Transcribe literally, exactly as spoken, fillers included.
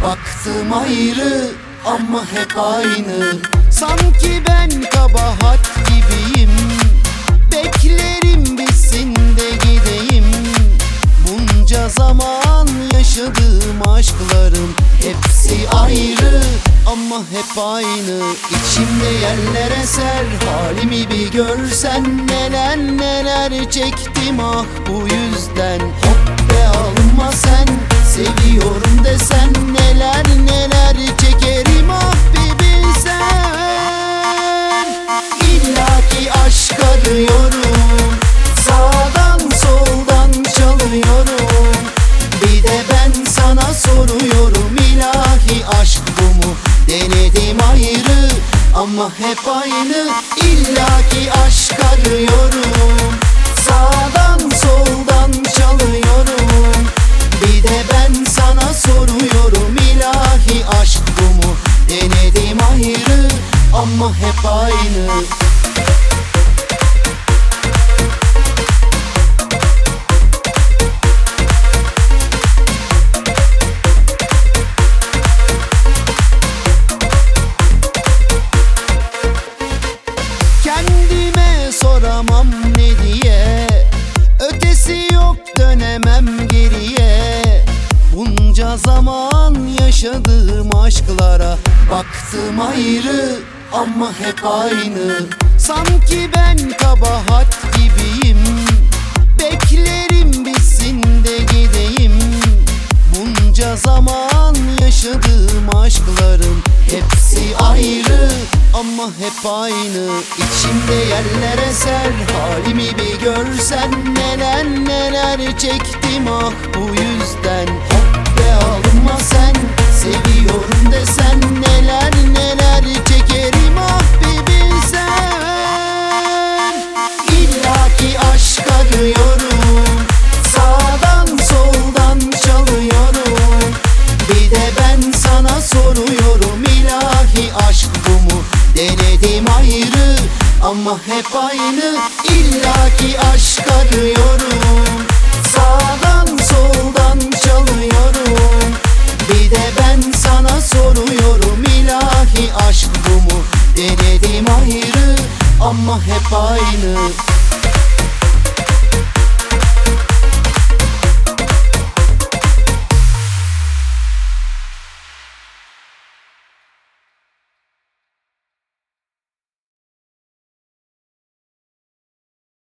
Baktım ayrı ama hep aynı. Sanki ben kabahat gibiyim. Beklerim bitsin de gideyim. Bunca zaman yaşadığım aşklarım hepsi ayrı ama hep aynı. İçimde yerler eser, halimi bir görsen. Neler neler çektim ah bu yüzden. Hop be alma sen, seviyorum desen. Neler neler çekerim ah bir bilsen. İllaki aşk arıyorum, sağdan soldan çalıyorum. Bir de ben sana soruyorum, ilahi aşk bu mu? Denedim ayrı ama hep aynı. İllaki aşk arıyorum, sağdan soldan çalıyorum. Bir de ben sana soruyorum, ilahi aşk bu mu? Denedim ayrı ama hep aynı. Kendime soramam ne diye, ötesi yok dönemem geriye. Bunca zaman yaşadığım aşklara baktım ayrı ama hep aynı. Sanki ben kabahat gibiyim. Beklerim bitsin de gideyim. Bunca zaman yaşadığım aşklarım hepsi ayrı ama hep aynı. İçimde yerler eser, halimi bir görsen. Neler neler çektim ah bu yüzden. Hop be alma sen, seviyorum desen. Neler neler çekerim ah bir bilsen. İllaki aşk arıyorum, sağdan soldan çalıyorum. Bir de ben sana soruyorum, ilahi aşk bu mu? Denedim ayrı ama hep aynı. İllaki aşk arıyorum, sağdan soldan çalıyorum. Bir de ben sana soruyorum, ilahi aşk bu mu? Denedim ayrı ama hep aynı.